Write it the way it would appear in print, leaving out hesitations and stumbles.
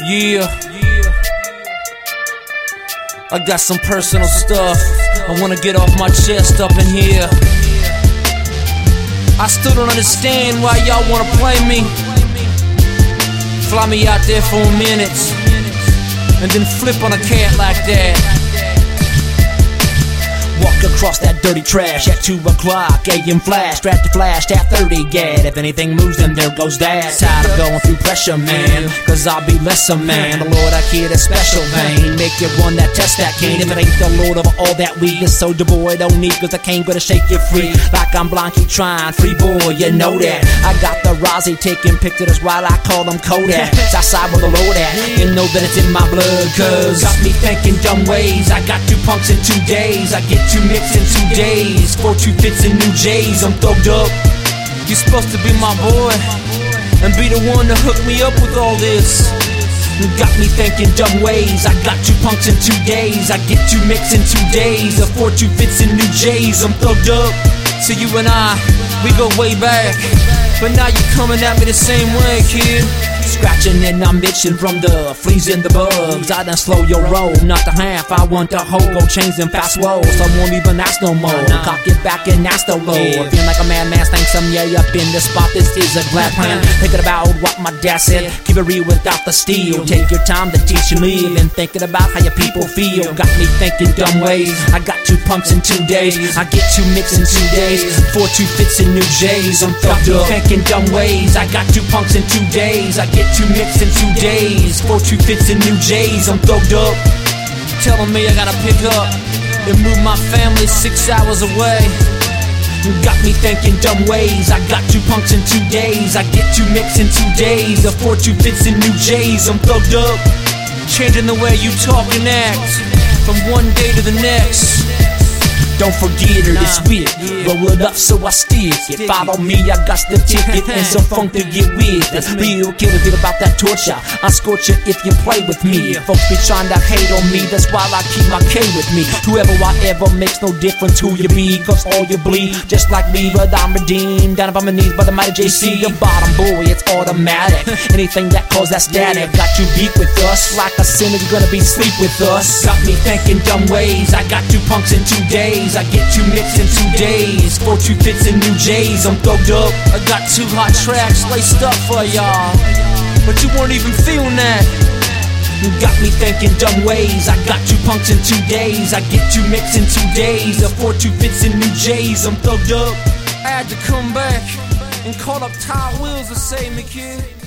Yeah, I got some personal stuff I wanna get off my chest up in here. I still don't understand why y'all wanna play me. Fly me out there for a minute and then flip on a cat like that. Walk across that dirty trash at 2 o'clock AM flash, strapped to flash, tap 30 gad. If anything moves, then there goes that. Tired of going through pressure, man, cause I'll be lesser, man. The Lord, I hear that special vein, make it one that test that cane. If it ain't the Lord of all that weed, the soldier boy don't need, cause I can't gonna shake you free. Like I'm blind, keep trying, free boy, you know that. I got the Rozzy taking pictures while I call them Kodak. Outside with the load at, you know that it's in my blood, cause got me thinking dumb ways. I got 2 punks in 2 days, I get 2 mix in 2 days, 4 2 fits in new J's, I'm thugged up. You're supposed to be my boy and be the one to hook me up with all this. You got me thinking dumb ways. I got 2 punks in 2 days, I get 2 mix in 2 days, a 4 2 fits in new J's, I'm thugged up. So you and I, we go way back, but now you coming at me the same way, kid. Scratching and I'm itching from the fleas and the bugs. I done slow your roll, not the half. I want the whole, go change them fast woes. I won't even ask no more. Cock it back and ask the low. Feeling like a madman, stank some yeah up in the spot. This is a glad plan. Thinking about what my dad said. Keep it real without the steel. Take your time to teach and live, and thinking about how your people feel. Got me thinking dumb ways. I got 2 punks in 2 days, I get 2 mix in 2 days, 4 2 fits in new J's, I'm thugged up. Thinking dumb ways. I got 2 punks in 2 days, I get 2 mix in 2 days, 4 2 fits in new J's, I'm thugged up. Telling me I gotta pick up and move my family 6 hours away. You got me thinking dumb ways. I got 2 punks in 2 days, I get 2 mix in 2 days, a 4 2 fits in new J's, I'm thugged up. Changing the way you talk and act from one day to the next. Don't forget it, it's weird. Roll it up so I stick it. Follow me, I got the ticket and some funk to get with. That's real killer, feel about that torture. I scorch you if you play with me. Folks be trying to hate on me, that's why I keep my K with me. Whoever I ever makes no difference who you be, cause all you bleed just like me, but I'm redeemed. Down on my knees by the mighty JC. The bottom boy, it's automatic. Anything that cause that static, got you beat with us. Like a sinner, you're gonna be sleep with us. Got me thinking dumb ways. I got 2 punks in 2 days, I get 2 mix in 2 days, 4 2 fits in new J's, I'm thugged up. I got 2 hot tracks laced up for y'all, but you weren't even feeling that. You got me thinking dumb ways. I got 2 punks in 2 days, I get 2 mix in 2 days, a 4 2 fits in new J's, I'm thugged up. I had to come back and call up Ty Wills to save me, kid.